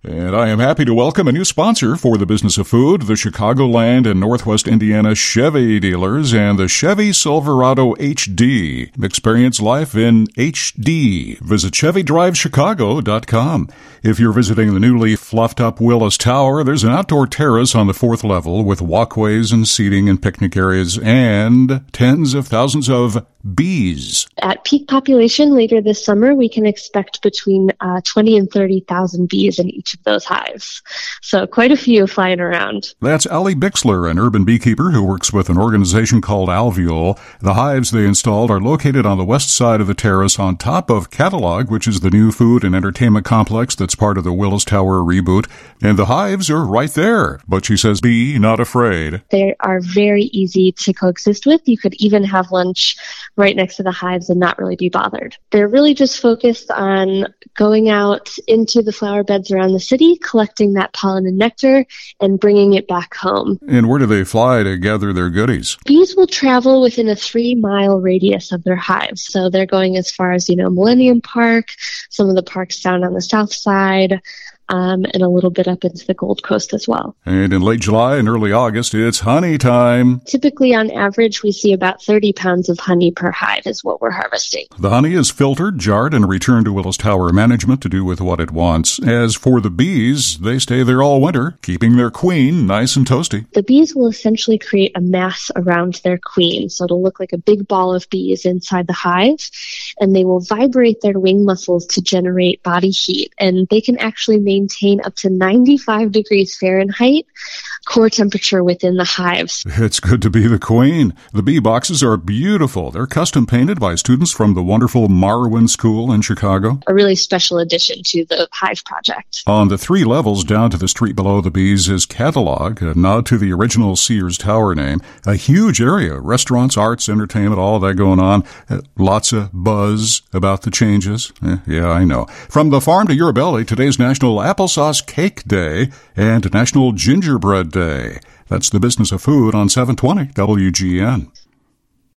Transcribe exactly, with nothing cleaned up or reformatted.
And I am happy to welcome a new sponsor for the business of food, the Chicagoland and Northwest Indiana Chevy dealers and the Chevy Silverado H D. Experience life in H D. Visit Chevy Drive Chicago dot com. If you're visiting the newly fluffed up Willis Tower, there's an outdoor terrace on the fourth level with walkways and seating and picnic areas and tens of thousands of bees. At peak population later this summer, we can expect between uh, twenty and thirty thousand bees in each of those hives. So quite a few flying around. That's Allie Bixler, an urban beekeeper who works with an organization called Alveole. The hives they installed are located on the west side of the terrace on top of Catalog, which is the new food and entertainment complex that's part of the Willis Tower reboot. And the hives are right there. But she says, be not afraid. They are very easy to coexist with. You could even have lunch right next to the hives and not really be bothered. They're really just focused on going out into the flower beds around the city, collecting that pollen and nectar, and bringing it back home. And where do they fly to gather their goodies? Bees will travel within a three-mile radius of their hives. So they're going as far as, you know, Millennium Park, some of the parks down on the south side, Um, and a little bit up into the Gold Coast as well. And in late July and early August, it's honey time. Typically, on average, we see about thirty pounds of honey per hive is what we're harvesting. The honey is filtered, jarred, and returned to Willis Tower management to do with what it wants. As for the bees, they stay there all winter, keeping their queen nice and toasty. The bees will essentially create a mass around their queen. So it'll look like a big ball of bees inside the hive, and they will vibrate their wing muscles to generate body heat. And they can actually make maintain up to ninety-five degrees Fahrenheit core temperature within the hives. It's good to be the queen. The bee boxes are beautiful. They're custom painted by students from the wonderful Marwin School in Chicago. A really special addition to the hive project. On the three levels down to the street below the bees is Catalog, a nod to the original Sears Tower name. A huge area, restaurants, arts, entertainment, all that going on. Uh, lots of buzz about the changes. Eh, yeah, I know. From the farm to your belly, today's National Applesauce Cake Day and National Gingerbread Day. That's the business of food on seven twenty W G N.